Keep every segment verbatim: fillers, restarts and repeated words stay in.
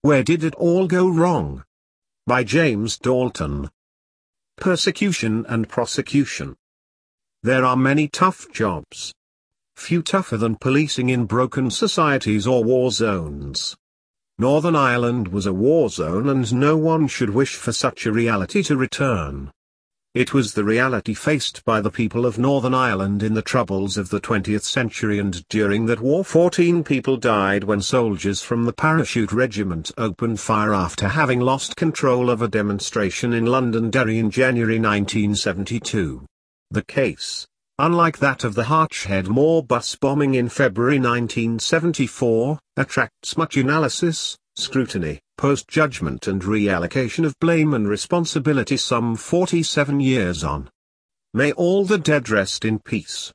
Where did it all go wrong? By James Dalton. Persecution and prosecution. There are many tough jobs. Few tougher than policing in broken societies or war zones. Northern Ireland was a war zone, and no one should wish for such a reality to return. It was the reality faced by the people of Northern Ireland in the troubles of the twentieth century, and during that war fourteen people died when soldiers from the Parachute Regiment opened fire after having lost control of a demonstration in Londonderry in January nineteen seventy-two. The case, unlike that of the Hartshead Moor bus bombing in February nineteen seventy-four, attracts much analysis, scrutiny, post-judgment and reallocation of blame and responsibility some forty-seven years on. May all the dead rest in peace.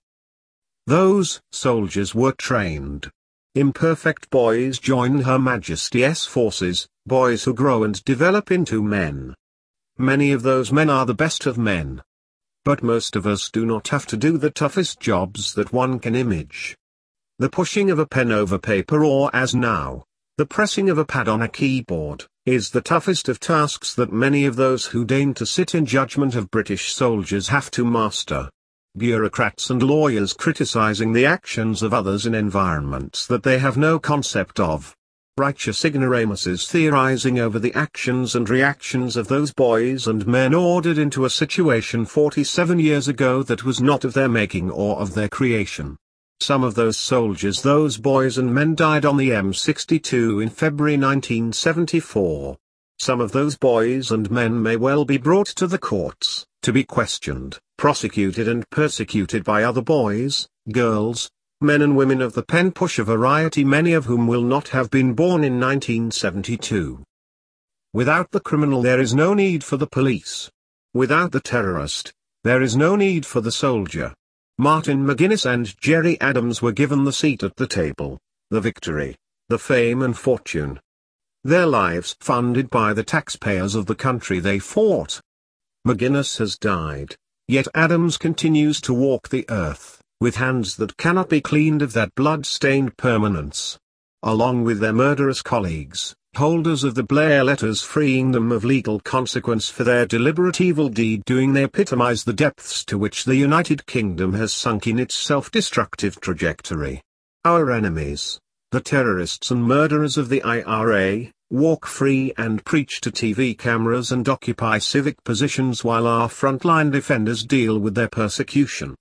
Those soldiers were trained. Imperfect boys join Her Majesty's forces, boys who grow and develop into men. Many of those men are the best of men. But most of us do not have to do the toughest jobs that one can image. The pushing of a pen over paper, or as now, the pressing of a pad on a keyboard, is the toughest of tasks that many of those who deign to sit in judgment of British soldiers have to master. Bureaucrats and lawyers criticizing the actions of others in environments that they have no concept of. Righteous ignoramuses theorizing over the actions and reactions of those boys and men ordered into a situation forty-seven years ago that was not of their making or of their creation. Some of those soldiers, those boys and men, died on the M sixty-two in February nineteen seventy-four. Some of those boys and men may well be brought to the courts, to be questioned, prosecuted and persecuted by other boys, girls, men and women of the pen pusher variety, many of whom will not have been born in nineteen seventy-two. Without the criminal there is no need for the police. Without the terrorist, there is no need for the soldier. Martin McGuinness and Gerry Adams were given the seat at the table, the victory, the fame and fortune. Their lives funded by the taxpayers of the country they fought. McGuinness has died, yet Adams continues to walk the earth, with hands that cannot be cleaned of that blood-stained permanence. Along with their murderous colleagues, holders of the Blair letters freeing them of legal consequence for their deliberate evil deed doing, they epitomize the depths to which the United Kingdom has sunk in its self-destructive trajectory. Our enemies, the terrorists and murderers of the I R A, walk free and preach to T V cameras and occupy civic positions while our frontline defenders deal with their persecution.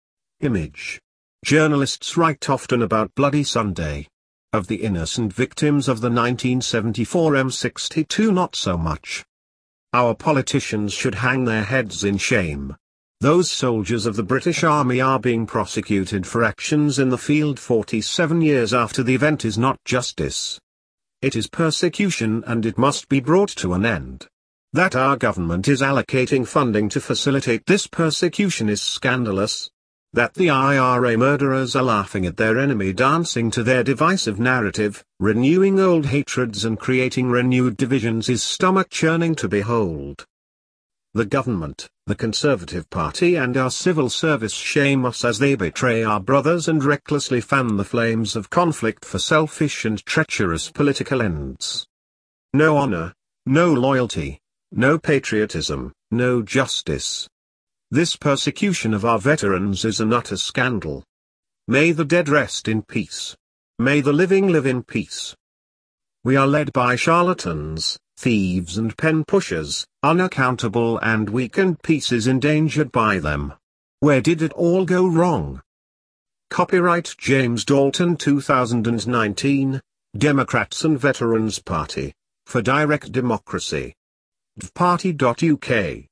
Image. Journalists write often about Bloody Sunday. Of the innocent victims of the nineteen seventy-four M sixty-two not so much. Our politicians should hang their heads in shame. Those soldiers of the British Army are being prosecuted for actions in the field forty-seven years after the event is not justice. It is persecution, and it must be brought to an end. That our government is allocating funding to facilitate this persecution is scandalous. That the I R A murderers are laughing at their enemy, dancing to their divisive narrative, renewing old hatreds and creating renewed divisions is stomach-churning to behold. The government, the Conservative Party and our civil service shame us as they betray our brothers and recklessly fan the flames of conflict for selfish and treacherous political ends. No honor, no loyalty, no patriotism, no justice. This persecution of our veterans is an utter scandal. May the dead rest in peace. May the living live in peace. We are led by charlatans, thieves and pen pushers, unaccountable and weak, and peace is endangered by them. Where did it all go wrong? Copyright James Dalton two thousand nineteen, Democrats and Veterans Party, for Direct Democracy. d party dot U K